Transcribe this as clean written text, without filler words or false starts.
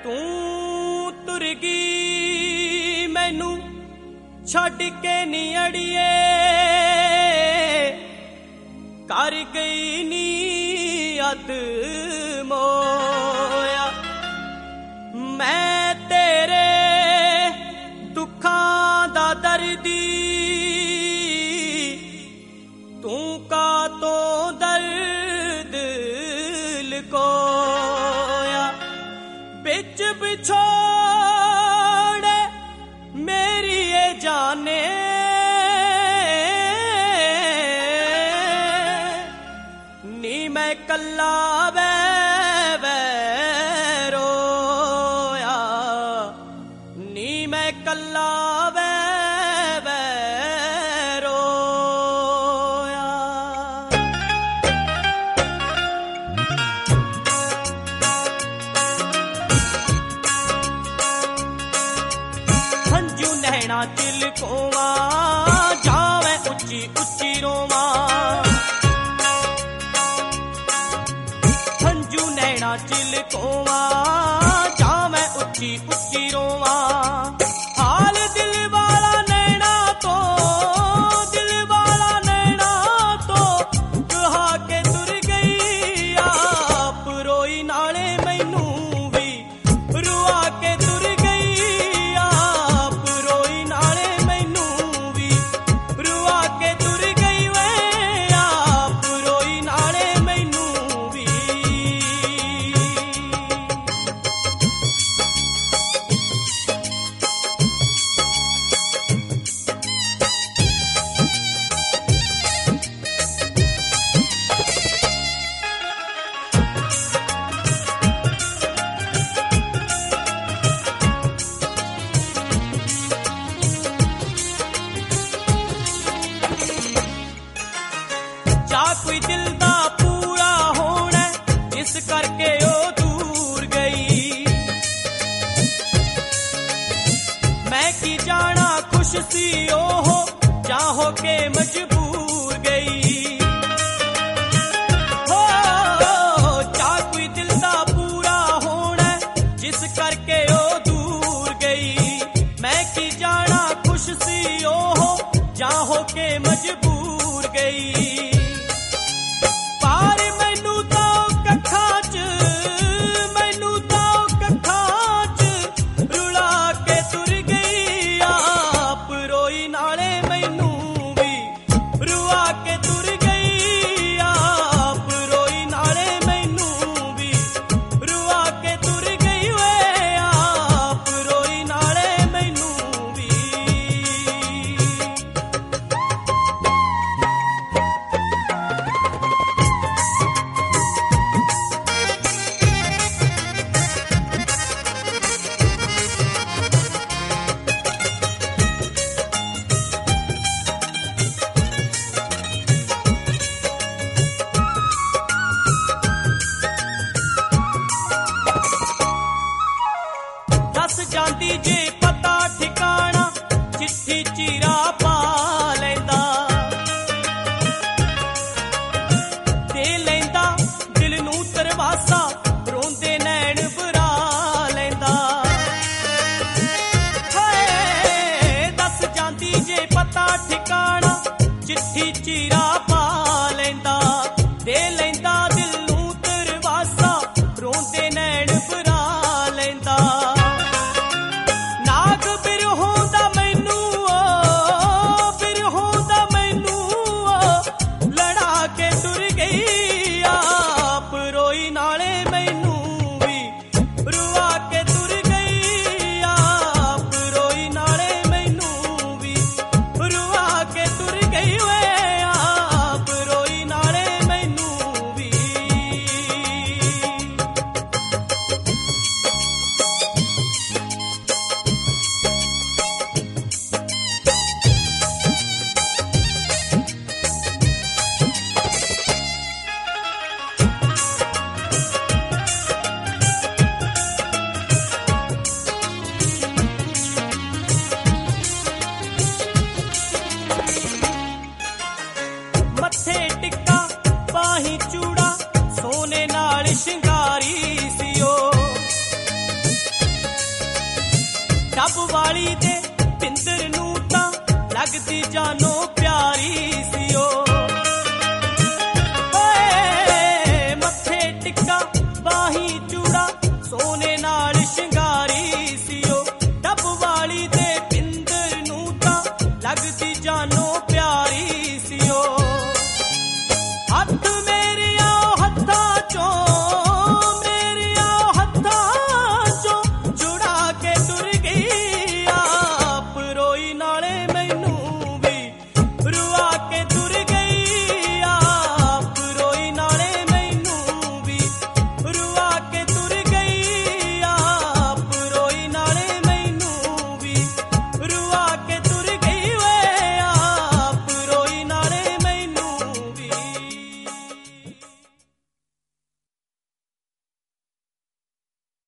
ਤੂੰ ਤੁਰ ਗਈ ਮੈਨੂੰ ਛੱਡ ਕੇ ਨੀ ਅੜੀਏ, ਕਰ ਗਈ ਨੀ ਅੱਧ ਮੋਇਆ। ਮੈਂ ਤੇਰੇ ਦੁੱਖਾਂ ਦਾ ਦਰਦੀ, ਤੂੰ ਕਾਤੋਂ ਦਰਦ ਲਕੋਇਆ। ਵਿੱਚ ਵਿਛੋੜੇ ਮੇਰੀ ਇਹ ਜਾਨੇ, ਨੀ ਮੈਂ ਕੱਲਾ ਵੈ ਰੋਇਆ, ਨੀ ਮੈਂ ਕੱਲਾ ਵੈ ਰੋਇਆ। ਹੰਝੂ ਨੈਣਾ ਤਿਲਕੋਵਾਂ, ਜਾਵੇਂ ਉੱਚੀ ਉੱਚੀ ਰੋਵਾਂ। ਹੰਝੂ ਨੈਣਾ ਤਿਲਕੋਵਾਂ, ਜਾਵੇਂ ਉੱਚੀ ਉੱਚੀ ਰੋਵਾਂ। ਹਾਲ ਦਿਲ ਵਾਲਾ ਨੈਣਾ ਤੋਂ, ਦਿਲ ਵਾਲਾ ਨੈਣਾ ਤੋਂ ਕਹਾ ਕੇ ਤੁਰ ਗਈ। ਆਪ ਰੋਈ ਨਾਲੇ ਮੈਨੂੰ ਵੀ ਰੁਆ ਕੇ ਤੁਰ ਗਈ। ਆਪ ਰੋਈ ਨਾਲੇ ਮੈਨੂੰ ਵੀ ਰੁਆ ਕੇ ਤੁਰ ਗਈ ਵੇ। ਆਪ ਰੋਈ ਨਾਲੇ ਮੈਨੂੰ ਵੀ। ਜਾ ਕੋਈ ਦਿਲ ਦਾ ਪੂਰਾ ਹੋਣਾ, ਜਿਸ ਕਰਕੇ ਉਹ ਦੂਰ ਗਈ। ਮੈਂ ਕੀ ਜਾਣਾ ਖੁਸ਼ ਸੀ ਉਹ, ਜਾਂ ਹੋ ਕੇ ਮਜਬੂਰ ਗਈ। ਹੋ ਜਾ ਕੋਈ ਦਿਲ ਦਾ ਪੂਰਾ ਹੋਣਾ, ਜਿਸ ਕਰਕੇ ਉਹ ਦੂਰ ਗਈ। ਮੈਂ ਕੀ ਜਾਣਾ ਖੁਸ਼ ਸੀ ਉਹ, ਜਾਂ ਹੋ ਕੇ ਮਜਬੂਰ ਗਈ। ਪਰ ਮੈਨੂੰ ਤਾਂ ਕੱਖਾਂ 'ਚ, ਮੈਨੂੰ ਤਾਂ ਕੱਖਾਂ 'ਚ ਰੁਲਾ ਕੇ ਤੁਰ ਗਈ। ਆਪ ਰੋਈ ਨਾਲੇ ਮੈਨੂੰ ਵੀ ਵਾਲੀ ਦੇ ਪਿੰਦਰ ਨੂੰ ਤਾਂ ਲੱਗਦੀ ਜਾਨੋਂ